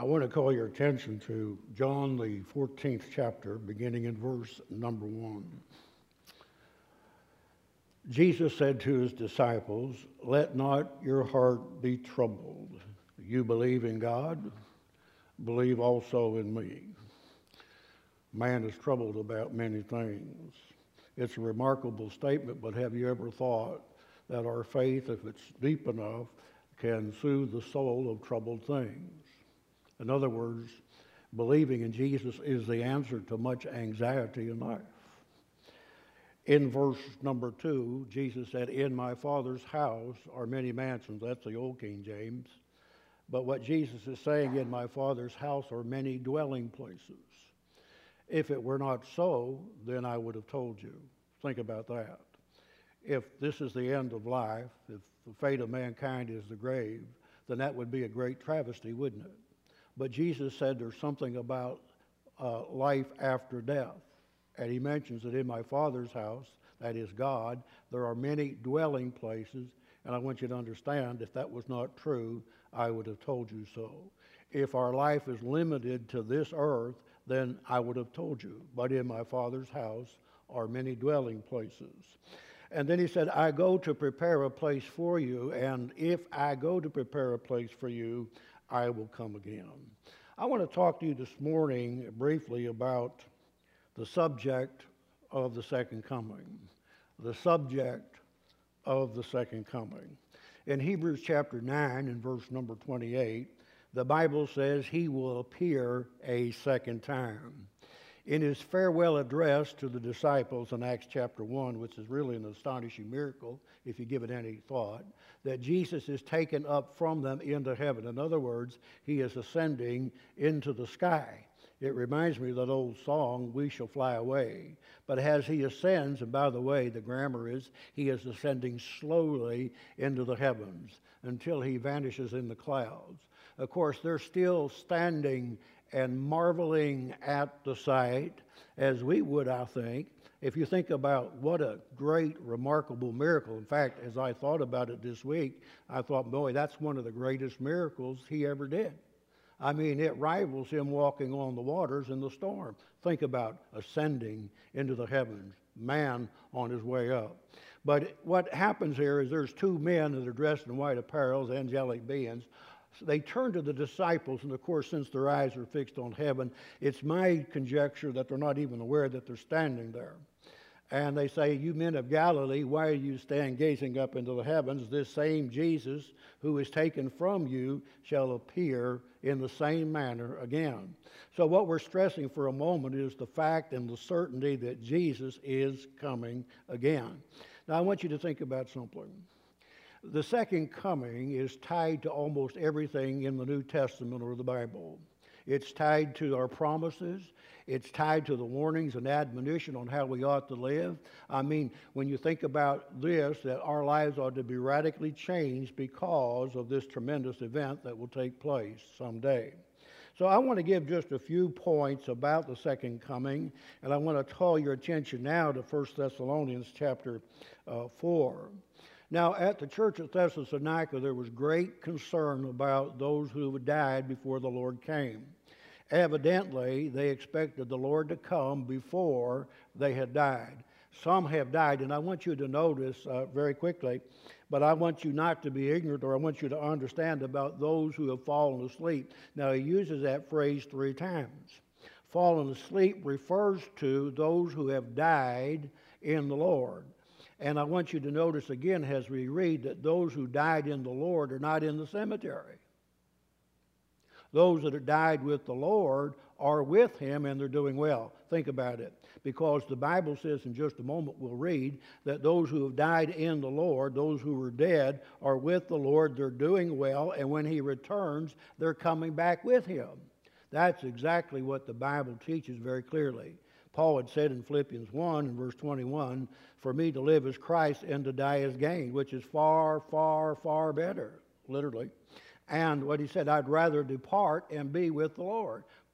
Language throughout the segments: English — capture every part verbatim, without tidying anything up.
want to call your attention to John, the fourteenth chapter, beginning in verse number one. Jesus said to his disciples, "Let not your heart be troubled. You believe in God, believe also in me." Man is troubled about many things. It's a remarkable statement, but have you ever thought that our faith, if it's deep enough, can soothe the soul of troubled things? In other words, believing in Jesus is the answer to much anxiety in life. In verse number two, Jesus said, "In my Father's house are many mansions." That's the old King James. But what Jesus is saying, in my Father's house are many dwelling places. If it were not so, then I would have told you. Think about that. If this is the end of life, if the fate of mankind is the grave, then that would be a great travesty, wouldn't it? But Jesus said there's something about uh, life after death. And he mentions that in my Father's house, that is God, there are many dwelling places. And I want you to understand, if that was not true, I would have told you so. If our life is limited to this earth, then I would have told you. But in my Father's house are many dwelling places. And then he said, I go to prepare a place for you, and if I go to prepare a place for you, I will come again. I want to talk to you this morning briefly about the subject of the second coming. The subject of the second coming. In Hebrews chapter nine and verse number twenty-eight, the Bible says he will appear a second time. In his farewell address to the disciples in Acts chapter one, which is really an astonishing miracle if you give it any thought, that Jesus is taken up from them into heaven. In other words, he is ascending into the sky. It reminds me of that old song, "We Shall Fly Away." But as he ascends, and by the way, the grammar is, he is ascending slowly into the heavens until he vanishes in the clouds. Of course, they're still standing and marveling at the sight, as we would, I think, if you think about what a great, remarkable miracle. In fact, as I thought about it this week, I thought, boy, that's one of the greatest miracles he ever did. I mean, it rivals him walking on the waters in the storm. Think about ascending into the heavens, man on his way up. But what happens here is there's two men that are dressed in white apparel, angelic beings. They turn to the disciples, and of course, since their eyes are fixed on heaven, it's my conjecture that they're not even aware that they're standing there. And they say, "You men of Galilee, why are you stand gazing up into the heavens? This same Jesus who is taken from you shall appear in the same manner again." So what we're stressing for a moment is the fact and the certainty that Jesus is coming again. Now I want you to think about something. The second coming is tied to almost everything in the New Testament or the Bible. It's tied to our promises. It's tied to the warnings and admonition on how we ought to live. I mean, when you think about this, that our lives ought to be radically changed because of this tremendous event that will take place someday. So I want to give just a few points about the second coming, and I want to call your attention now to First Thessalonians chapter uh, four. Now, at the church at Thessalonica, there was great concern about those who had died before the Lord came. Evidently, they expected the Lord to come before they had died. Some have died, and I want you to notice uh, very quickly, but I want you not to be ignorant, or I want you to understand about those who have fallen asleep. Now, he uses that phrase three times. Fallen asleep refers to those who have died in the Lord. And I want you to notice again as we read that those who died in the Lord are not in the cemetery. Those that have died with the Lord are with him and they're doing well. Think about it. Because the Bible says in just a moment we'll read that those who have died in the Lord, those who were dead, are with the Lord, they're doing well, and when he returns, they're coming back with him. That's exactly what the Bible teaches very clearly. Paul had said in Philippians one and verse twenty-one, "For me to live is Christ and to die is gain," which is far, far, far better, literally. And what he said, "I'd rather depart and be with the Lord."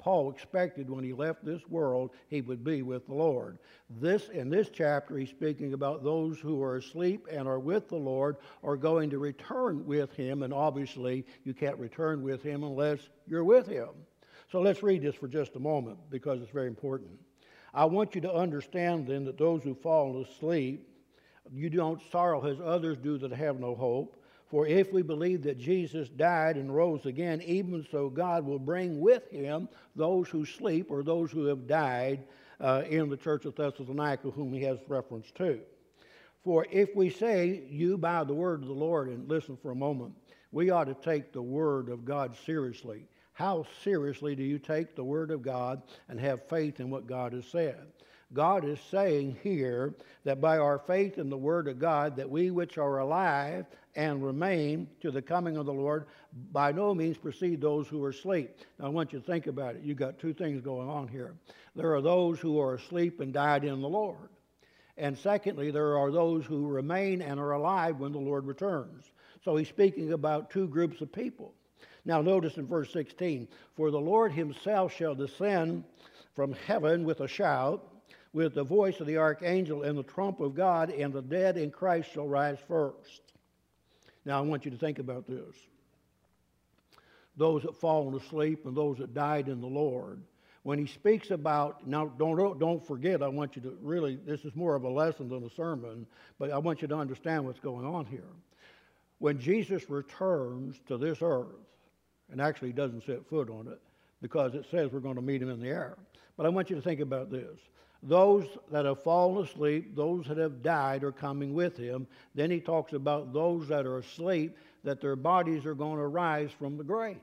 Paul expected when he left this world, he would be with the Lord. This, in this chapter, he's speaking about those who are asleep and are with the Lord are going to return with him, and obviously you can't return with him unless you're with him. So let's read this for just a moment because it's very important. I want you to understand then that those who fall asleep, you don't sorrow as others do that have no hope. For if we believe that Jesus died and rose again, even so God will bring with him those who sleep or those who have died uh, in the church of Thessalonica, whom he has reference to. For if we say, you by the word of the Lord, and listen for a moment, we ought to take the word of God seriously. How seriously do you take the word of God and have faith in what God has said? God is saying here that by our faith in the word of God, that we which are alive and remain to the coming of the Lord by no means precede those who are asleep. Now I want you to think about it. You've got two things going on here. There are those who are asleep and died in the Lord. And secondly, there are those who remain and are alive when the Lord returns. So he's speaking about two groups of people. Now notice in verse sixteen, for the Lord himself shall descend from heaven with a shout, with the voice of the archangel and the trump of God, and the dead in Christ shall rise first. Now I want you to think about this. Those that fallen asleep and those that died in the Lord. When he speaks about, now don't, don't forget, I want you to really, this is more of a lesson than a sermon, but I want you to understand what's going on here. When Jesus returns to this earth, and actually he doesn't set foot on it, because it says we're going to meet him in the air. But I want you to think about this. Those that have fallen asleep, those that have died are coming with him. Then he talks about those that are asleep, that their bodies are going to rise from the grave.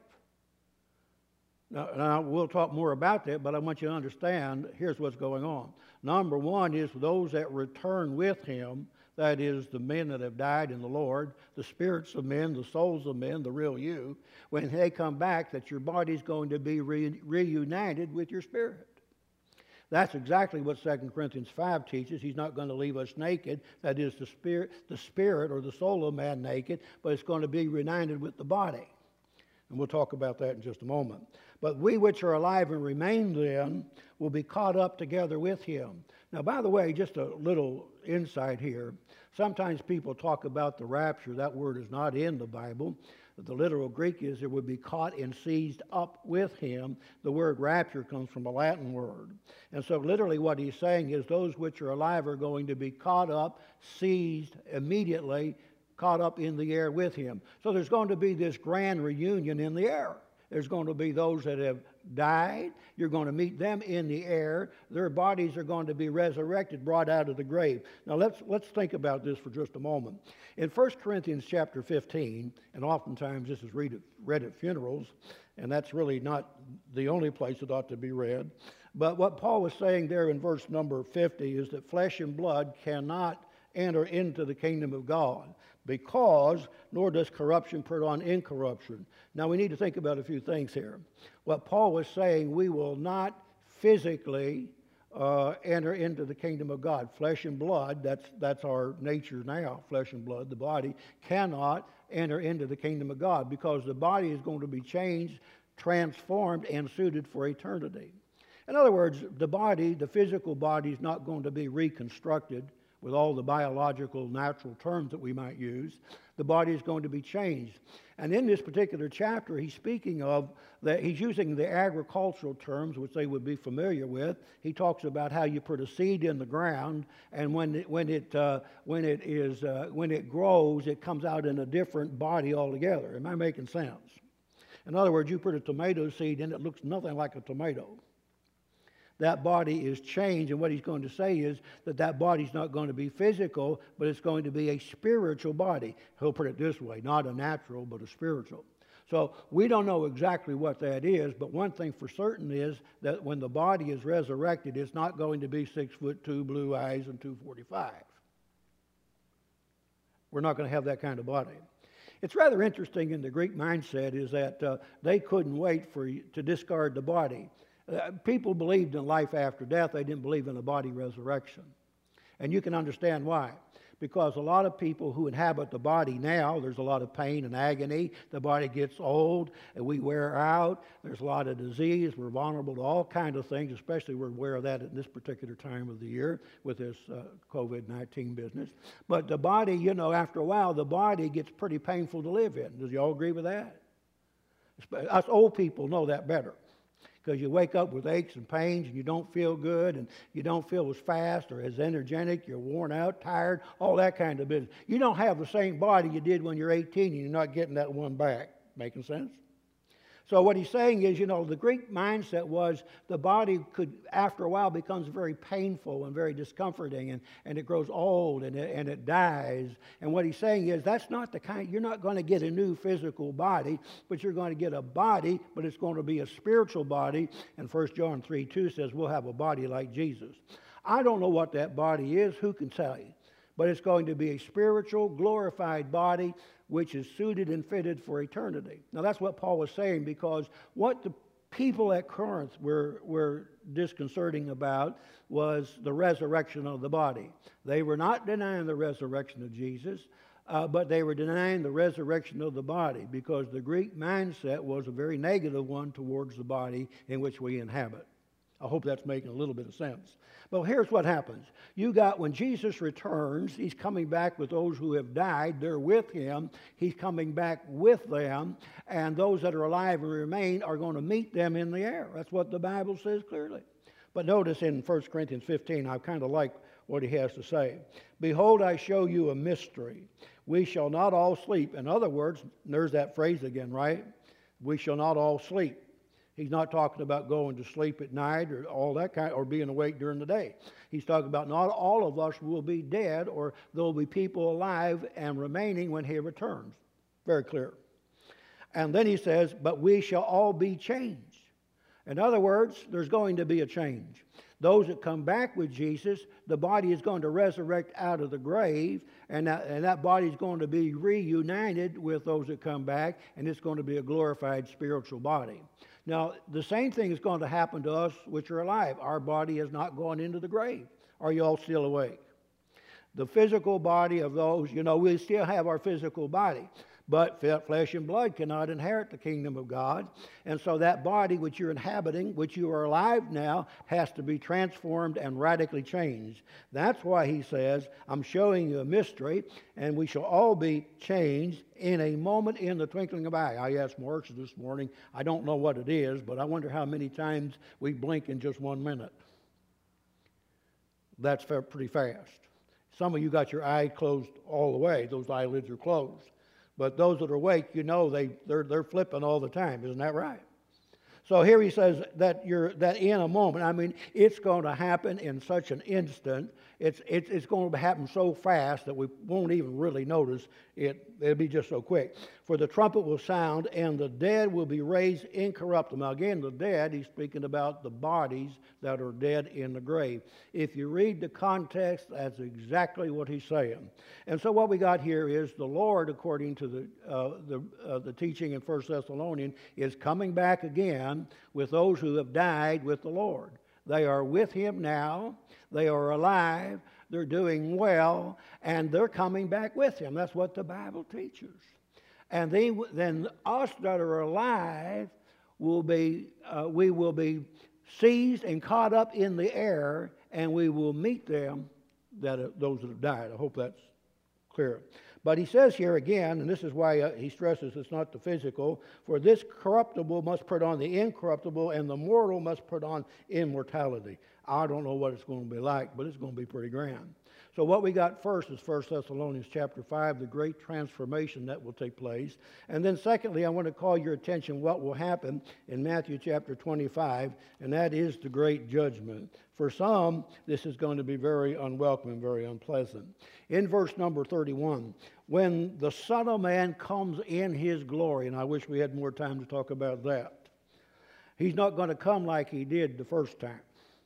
Now, now, we'll talk more about that, but I want you to understand, here's what's going on. Number one is those that return with him, that is the men that have died in the Lord, the spirits of men, the souls of men, the real you. When they come back, that your body's going to be re- reunited with your spirit. That's exactly what Second Corinthians five teaches. He's not going to leave us naked. That is the spirit, the spirit or the soul of man naked, but it's going to be reunited with the body. And we'll talk about that in just a moment. But we which are alive and remain then will be caught up together with him. Now, by the way, just a little insight here. Sometimes people talk about the rapture. That word is not in the Bible. The literal Greek is it would be caught and seized up with him. The word rapture comes from a Latin word. And so literally what he's saying is those which are alive are going to be caught up, seized immediately, caught up in the air with him. So there's going to be this grand reunion in the air. There's going to be those that have died. You're going to meet them in the air. Their bodies are going to be resurrected, brought out of the grave. Now let's let's think about this for just a moment. In First Corinthians chapter fifteen, and oftentimes this is read at, read at funerals, and that's really not the only place it ought to be read. But what Paul was saying there in verse number fifty is that flesh and blood cannot enter into the kingdom of God, because nor does corruption put on incorruption. Now we need to think about a few things here. What Paul was saying, we will not physically uh, enter into the kingdom of God. Flesh and blood, that's, that's our nature now, flesh and blood, the body cannot enter into the kingdom of God because the body is going to be changed, transformed, and suited for eternity. In other words, the body, the physical body is not going to be reconstructed with all the biological, natural terms that we might use. The body is going to be changed. And in this particular chapter, he's speaking of that he's using the agricultural terms, which they would be familiar with. He talks about how you put a seed in the ground, and when it, when it, uh, when it, is, uh, when it grows, it comes out in a different body altogether. Am I making sense? In other words, you put a tomato seed in, it looks nothing like a tomato. That body is changed, and what he's going to say is that that body's not going to be physical, but it's going to be a spiritual body. He'll put it this way, not a natural, but a spiritual. So we don't know exactly what that is, but one thing for certain is that when the body is resurrected, it's not going to be six foot two, blue eyes, and two forty-five. We're not going to have that kind of body. It's rather interesting in the Greek mindset is that uh, they couldn't wait for you to discard the body. Uh, people believed in life after death. They didn't believe in a body resurrection. And you can understand why. Because a lot of people who inhabit the body now, there's a lot of pain and agony. The body gets old and we wear out. There's a lot of disease. We're vulnerable to all kinds of things, especially we're aware of that at this particular time of the year with this uh, COVID nineteen business. But the body, you know, after a while, the body gets pretty painful to live in. Does you all agree with that? Us old people know that better. Because you wake up with aches and pains and you don't feel good and you don't feel as fast or as energetic, you're worn out, tired, all that kind of business. You don't have the same body you did when you're eighteen and you're not getting that one back. Making sense? So what he's saying is, you know, the Greek mindset was the body could, after a while, becomes very painful and very discomforting, and, and it grows old and it, and it dies. And what he's saying is that's not the kind, you're not going to get a new physical body, but you're going to get a body, but it's going to be a spiritual body. And First John three two says we'll have a body like Jesus. I don't know what that body is. Who can tell you? But it's going to be a spiritual, glorified body which is suited and fitted for eternity. Now that's what Paul was saying, because what the people at Corinth were, were disconcerting about was the resurrection of the body. They were not denying the resurrection of Jesus, uh, but they were denying the resurrection of the body, because the Greek mindset was a very negative one towards the body in which we inhabit. I hope that's making a little bit of sense. Well, here's what happens. You got, when Jesus returns, he's coming back with those who have died. They're with him. He's coming back with them. And those that are alive and remain are going to meet them in the air. That's what the Bible says clearly. But notice in First Corinthians fifteen, I kind of like what he has to say. Behold, I show you a mystery. We shall not all sleep. In other words, there's that phrase again, right? We shall not all sleep. He's not talking about going to sleep at night or all that kind, or being awake during the day. He's talking about not all of us will be dead, or there will be people alive and remaining when he returns. Very clear. And then he says, but we shall all be changed. In other words, there's going to be a change. Those that come back with Jesus, the body is going to resurrect out of the grave, and that, and that body is going to be reunited with those that come back, and it's going to be a glorified spiritual body. Now, the same thing is going to happen to us which are alive. Our body has not gone into the grave. Are you all still awake? The physical body of those, you know, we still have our physical body. But flesh and blood cannot inherit the kingdom of God. And so that body which you're inhabiting, which you are alive now, has to be transformed and radically changed. That's why he says, I'm showing you a mystery, and we shall all be changed in a moment, in the twinkling of an eye. I asked Marsha this morning, I don't know what it is, but I wonder how many times we blink in just one minute. That's pretty fast. Some of you got your eye closed all the way. Those eyelids are closed. But those that are awake, you know, they, they're, they're flipping all the time. Isn't that right? So here he says that you're that in a moment. I mean, it's going to happen in such an instant. It's, it's, it's going to happen so fast that we won't even really notice it. It'll be just so quick. For the trumpet will sound, and the dead will be raised incorruptible. Now again, the dead, he's speaking about the bodies that are dead in the grave. If you read the context, that's exactly what he's saying. And so what we got here is the Lord, according to the, uh, the, uh, the teaching in First Thessalonians, is coming back again with those who have died with the Lord. They are with him now. They are alive. They're doing well. And they're coming back with him. That's what the Bible teaches. And they, then us that are alive will be, uh, we will be seized and caught up in the air, and we will meet them, that uh, those that have died. I hope that's clear. But he says here again, and this is why uh, he stresses it's not the physical, for this corruptible must put on the incorruptible, and the mortal must put on immortality. I don't know what it's going to be like, but it's going to be pretty grand. So what we got first is First Thessalonians chapter five, the great transformation that will take place. And then secondly, I want to call your attention what will happen in Matthew chapter twenty-five, and that is the great judgment. For some, this is going to be very unwelcome and very unpleasant. In verse number thirty-one, when the Son of Man comes in his glory, and I wish we had more time to talk about that, he's not going to come like he did the first time,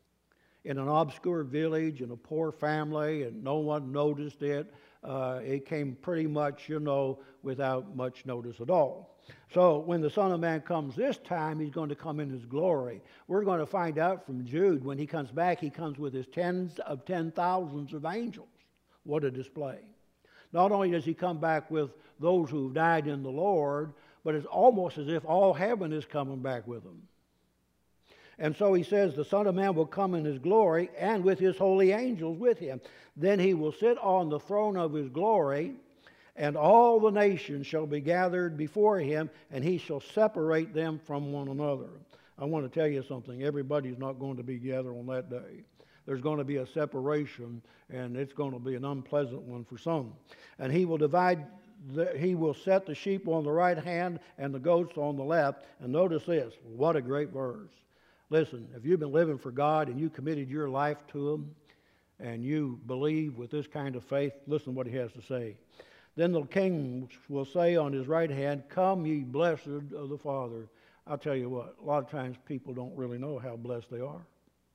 in an obscure village, in a poor family, and no one noticed it. Uh, it came pretty much, you know, without much notice at all. So when the Son of Man comes this time, he's going to come in his glory. We're going to find out from Jude, when he comes back, he comes with his tens of ten thousands of angels. What a display. Not only does he come back with those who've died in the Lord, but it's almost as if all heaven is coming back with them. And so he says, the Son of Man will come in his glory and with his holy angels with him. Then he will sit on the throne of his glory, and all the nations shall be gathered before him, and he shall separate them from one another. I want to tell you something. Everybody's not going to be gathered on that day. There's going to be a separation, and it's going to be an unpleasant one for some. And he will divide, the, he will set the sheep on the right hand and the goats on the left. And notice this, what a great verse. Listen, if you've been living for God and you committed your life to him, and you believe with this kind of faith, listen to what he has to say. Then the king will say on his right hand, come ye blessed of the Father. I'll tell you what, a lot of times people don't really know how blessed they are.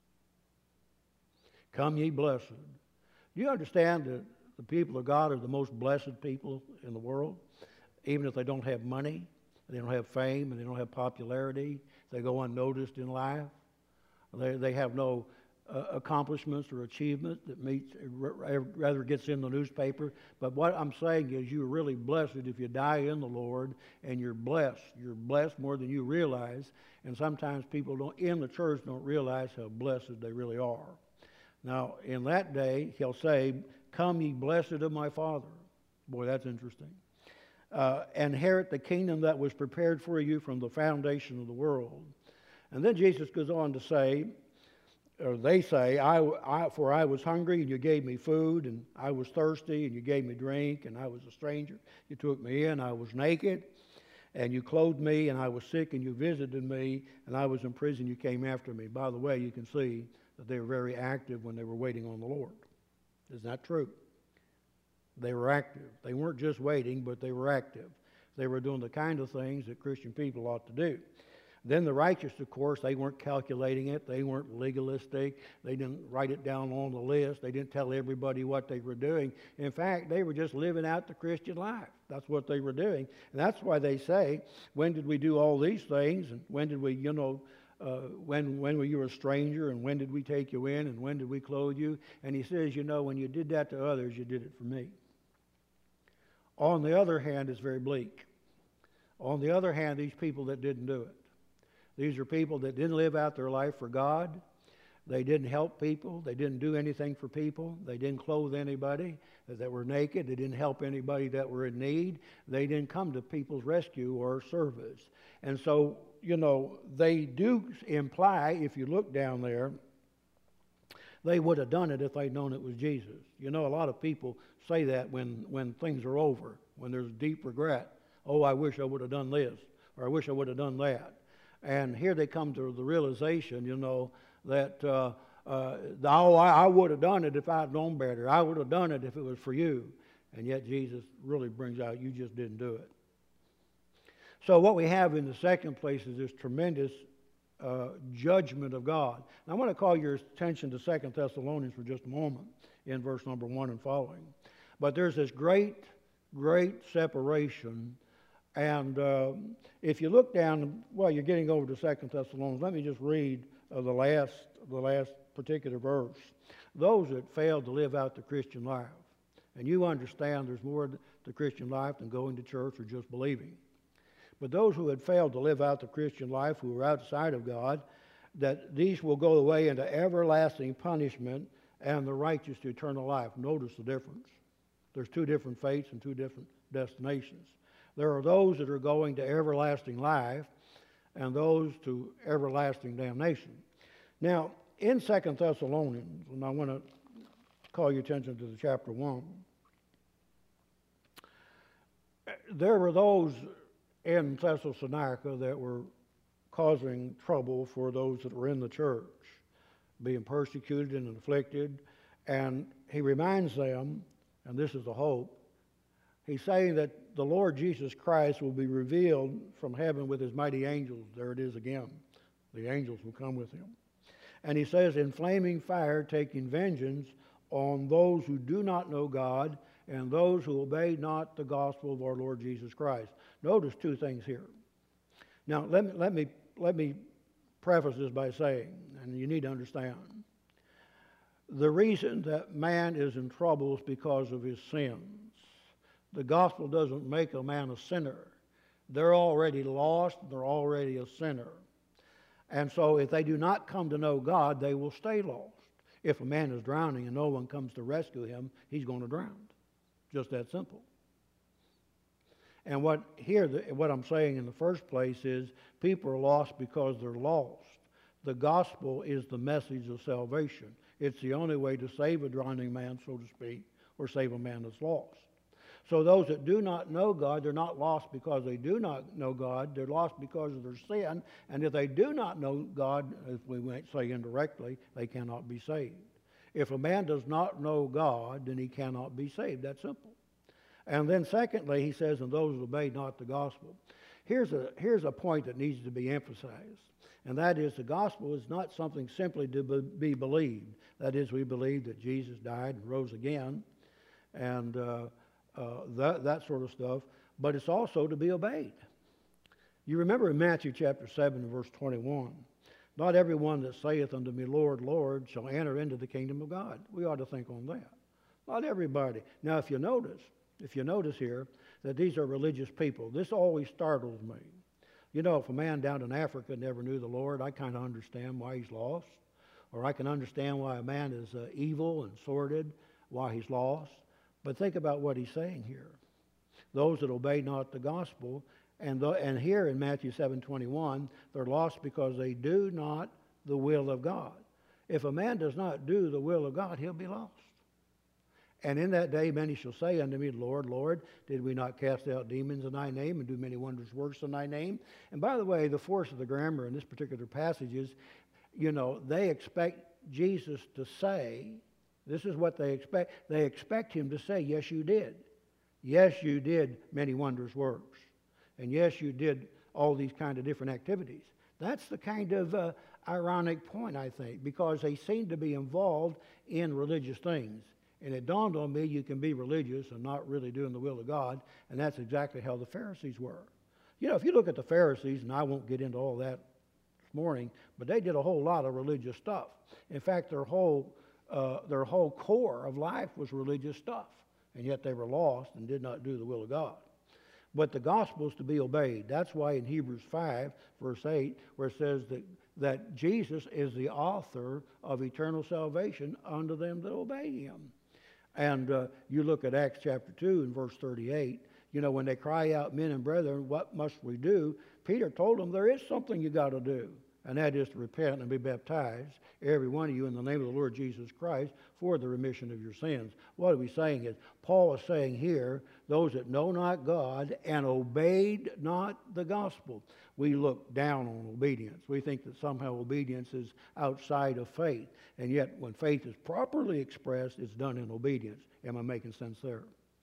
Come ye blessed. Do you understand that the people of God are the most blessed people in the world? Even if they don't have money, they don't have fame, and they don't have popularity, they go unnoticed in life. They, they have no uh, accomplishments or achievement that meets, rather gets in the newspaper. But what I'm saying is you're really blessed if you die in the Lord, and you're blessed. You're blessed more than you realize. And sometimes people don't in the church don't realize how blessed they really are. Now, in that day, he'll say, come ye blessed of my Father. Boy, that's interesting. Uh, inherit the kingdom that was prepared for you from the foundation of the world. And then Jesus goes on to say, or they say, I, I, for I was hungry and you gave me food, and I was thirsty and you gave me drink, and I was a stranger, you took me in, I was naked and you clothed me, and I was sick and you visited me, and I was in prison, you came after me. By the way, you can see that they were very active when they were waiting on the Lord. Isn't that true? They were active. They weren't just waiting, but they were active. They were doing the kind of things that Christian people ought to do. Then the righteous, of course, they weren't calculating it. They weren't legalistic. They didn't write it down on the list. They didn't tell everybody what they were doing. In fact, they were just living out the Christian life. That's what they were doing. And that's why they say, when did we do all these things? And when did we, you know, uh, when, when were you a stranger? And when did we take you in? And when did we clothe you? And he says, you know, when you did that to others, you did it for me. On the other hand, it's very bleak. On the other hand, these people that didn't do it. These are people that didn't live out their life for God. They didn't help people. They didn't do anything for people. They didn't clothe anybody that were naked. They didn't help anybody that were in need. They didn't come to people's rescue or service. And so, you know, they do imply, if you look down there, they would have done it if they'd known it was Jesus. You know, a lot of people say that when, when things are over, when there's deep regret. Oh, I wish I would have done this, or I wish I would have done that. And here they come to the realization, you know, that, uh, uh, oh, I, I would have done it if I had known better. I would have done it if it was for you. And yet Jesus really brings out, you just didn't do it. So what we have in the second place is this tremendous uh, judgment of God. Now, I want to call your attention to Second Thessalonians for just a moment in verse number one and following. But there's this great, great separation. And uh, if you look down, well, you're getting over to Second Thessalonians. Let me just read uh, the last, the last particular verse. Those that failed to live out the Christian life. And you understand there's more to the Christian life than going to church or just believing. But those who had failed to live out the Christian life, who were outside of God, that these will go away into everlasting punishment, and the righteous to eternal life. Notice the difference. There's two different fates and two different destinations. There are those that are going to everlasting life and those to everlasting damnation. Now, in Second Thessalonians, and I want to call your attention to the chapter one, there were those in Thessalonica that were causing trouble for those that were in the church, being persecuted and afflicted. And he reminds them, and this is the hope, he's saying that the Lord Jesus Christ will be revealed from heaven with his mighty angels. There it is again. The angels will come with him. And he says, in flaming fire, taking vengeance on those who do not know God and those who obey not the gospel of our Lord Jesus Christ. Notice two things here. Now, let me, let me, let me preface this by saying, and you need to understand, The reason that man is in trouble is because of his sins. The gospel doesn't make a man a sinner. They're already lost. They're already a sinner. And so if they do not come to know God, they will stay lost. If a man is drowning and no one comes to rescue him, he's going to drown. Just that simple. And what here, what I'm saying in the first place is people are lost because they're lost. The gospel is the message of salvation. It's the only way to save a drowning man, so to speak, or save a man that's lost. So those that do not know God, they're not lost because they do not know God. They're lost because of their sin. And if they do not know God, as we might say indirectly, they cannot be saved. If a man does not know God, then he cannot be saved. That's simple. And then secondly, he says, and those that obey not the gospel. Here's a, here's a point that needs to be emphasized. And that is the gospel is not something simply to be believed. That is, we believe that Jesus died and rose again. And uh, Uh, that, that sort of stuff, but it's also to be obeyed. You remember in Matthew chapter seven and verse twenty-one, not everyone that saith unto me, Lord, Lord, shall enter into the kingdom of God. We ought to think on that. Not everybody. Now, if you notice, if you notice here, that these are religious people, this always startles me. You know, if a man down in Africa never knew the Lord, I kind of understand why he's lost. Or I can understand why a man is uh, evil and sordid, why he's lost. But think about what he's saying here. Those that obey not the gospel, and, the, and here in Matthew seven twenty-one, they're lost because they do not the will of God. If a man does not do the will of God, he'll be lost. And in that day many shall say unto me, Lord, Lord, did we not cast out demons in thy name and do many wondrous works in thy name? And by the way, the force of the grammar in this particular passage is, you know, they expect Jesus to say, this is what they expect. They expect him to say, yes, you did. Yes, you did many wondrous works. And yes, you did all these kind of different activities. That's the kind of uh, ironic point, I think, because they seem to be involved in religious things. And it dawned on me you can be religious and not really doing the will of God, and that's exactly how the Pharisees were. You know, if you look at the Pharisees, and I won't get into all that this morning, but they did a whole lot of religious stuff. In fact, their whole Uh, their whole core of life was religious stuff, and yet they were lost and did not do the will of God. But the gospel is to be obeyed. That's why in Hebrews five, verse eight, where it says that, that Jesus is the author of eternal salvation unto them that obey him. And uh, you look at Acts chapter two and verse thirty-eight, you know, when they cry out, men and brethren, what must we do? Peter told them there is something you got to do. And that is to repent and be baptized, every one of you, in the name of the Lord Jesus Christ, for the remission of your sins. What are we saying is, Paul is saying here, those that know not God and obeyed not the gospel. We look down on obedience. We think that somehow obedience is outside of faith. And yet, when faith is properly expressed, it's done in obedience. Am I making sense there?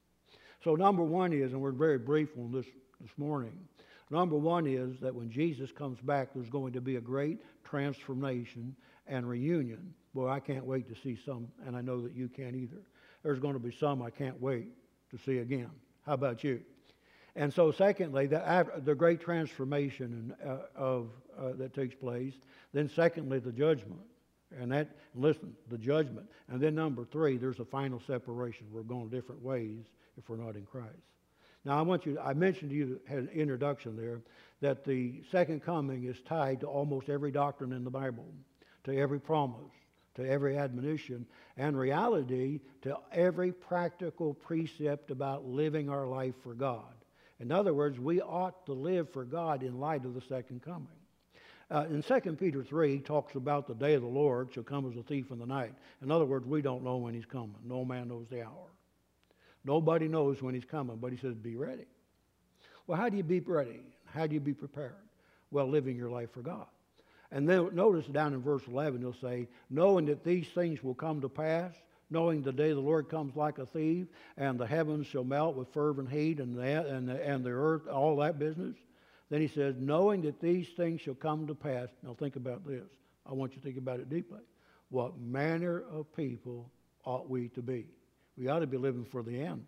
So number one is, and we're very brief on this this morning, number one is that when Jesus comes back, there's going to be a great transformation and reunion. Boy, I can't wait to see some, and I know that you can't either. There's going to be some I can't wait to see again. How about you? And so secondly, the, the great transformation uh, of, uh, that takes place. Then secondly, the judgment. And that, listen, the judgment. And then number three, there's a final separation. We're going different ways if we're not in Christ. Now, I want you, I mentioned to you, had an introduction there, that the second coming is tied to almost every doctrine in the Bible, to every promise, to every admonition, and reality to every practical precept about living our life for God. In other words, we ought to live for God in light of the second coming. Uh, in Second Peter three, talks about the day of the Lord shall come as a thief in the night. In other words, we don't know when he's coming. No man knows the hour. Nobody knows when he's coming, but he says, be ready. Well, how do you be ready? How do you be prepared? Well, living your life for God. And then notice down in verse eleven, he'll say, knowing that these things will come to pass, knowing the day the Lord comes like a thief, and the heavens shall melt with fervent heat, and the, and the, and the earth, all that business. Then he says, knowing that these things shall come to pass. Now think about this. I want you to think about it deeply. What manner of people ought we to be? We ought to be living for the end.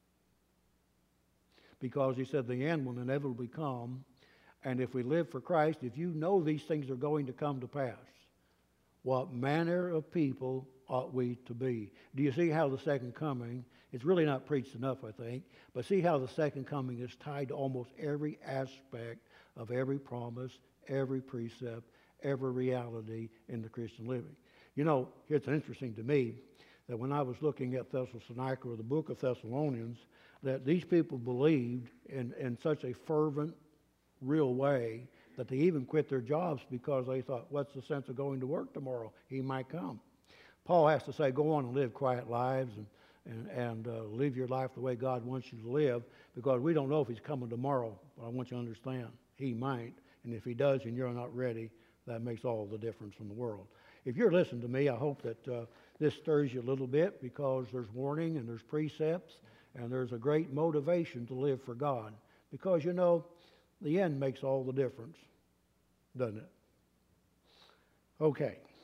Because he said the end will inevitably come. And if we live for Christ, if you know these things are going to come to pass, what manner of people ought we to be. Do you see how the second coming, it's really not preached enough, I think, but see how the second coming is tied to almost every aspect of every promise, every precept, every reality in the Christian living. You know, it's interesting to me that when I was looking at Thessalonica, or the book of Thessalonians, that these people believed in, in such a fervent, real way that they even quit their jobs because they thought, what's the sense of going to work tomorrow? He might come. Paul has to say, go on and live quiet lives and, and, and uh, live your life the way God wants you to live, because we don't know if he's coming tomorrow, but I want you to understand, he might. And if he does and you're not ready, that makes all the difference in the world. If you're listening to me, I hope that uh, this stirs you a little bit, because there's warning and there's precepts and there's a great motivation to live for God. Because, you know, the end makes all the difference, doesn't it? Okay.